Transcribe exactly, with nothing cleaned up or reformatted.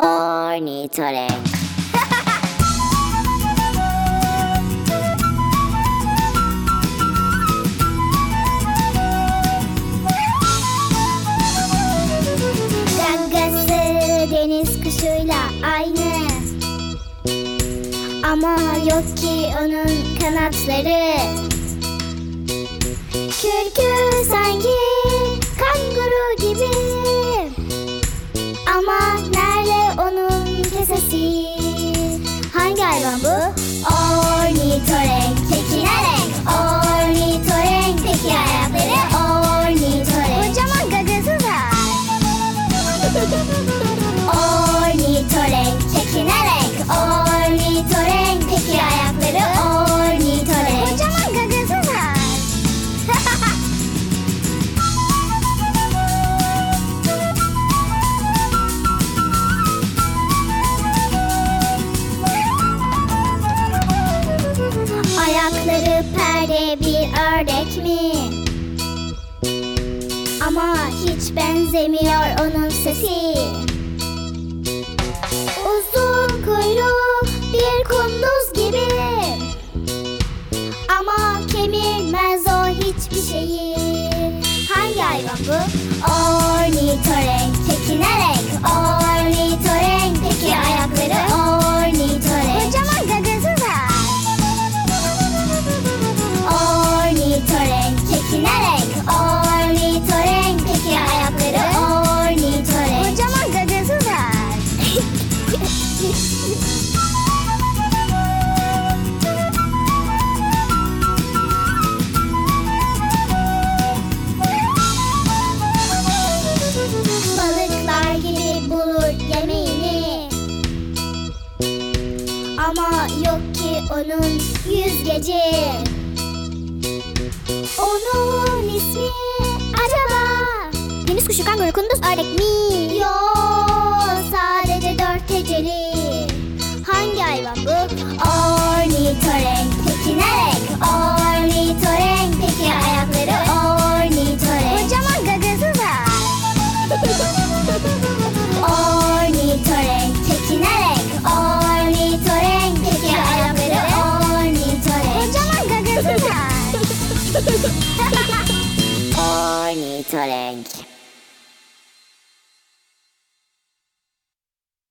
Ornitorenk. Gagası deniz kuşuyla aynı, ama yok ki onun kanatları. Kürkü sanki kanguru gibi, ama nerede onun kesesi? Hangi hayvan bu? Ornitorenk. Peki ne renk? Ornitorenk. Peki ayakları? Ornitorenk. Kocaman gagası var. Ornitorenk. Peki ne renk? Ornitorenk. Peki ayakları? Ornitorenk. Kocaman gagası var. Ayakları perde bir ördek mi? Ama hiç benzemiyor onun sesi. Uzun kuyruğu bir kunduz gibi, ama kemirmez o hiçbir şeyi. Hangi hayvan bu? Ornitorenk. Peki ne renk? Ornitorenk. Peki ayakları? Ornitorenk. Kocaman gagası var. Ornitorenk. Peki ne renk? Ornitorenk. Peki ayakları? Ornitorenk. Kocaman gagası var. Balıklar gibi bulur yemeğini, ama yok ki onun yüzgeci. Onun ismi acaba deniz kuşu, kanguru, kunduz, ördek mi? Yok, sadece dört heceli. Hangi hayvan bu? Ornitorenk. Peki ne renk? Ornitorenk. Peki ayakları? Ornitorenk. Kocaman gagası var. Ornitorenk. Peki ne renk? Ornitorenk. Peki ayakları? Ornitorenk. Kocaman gagası var. Ornitorenk.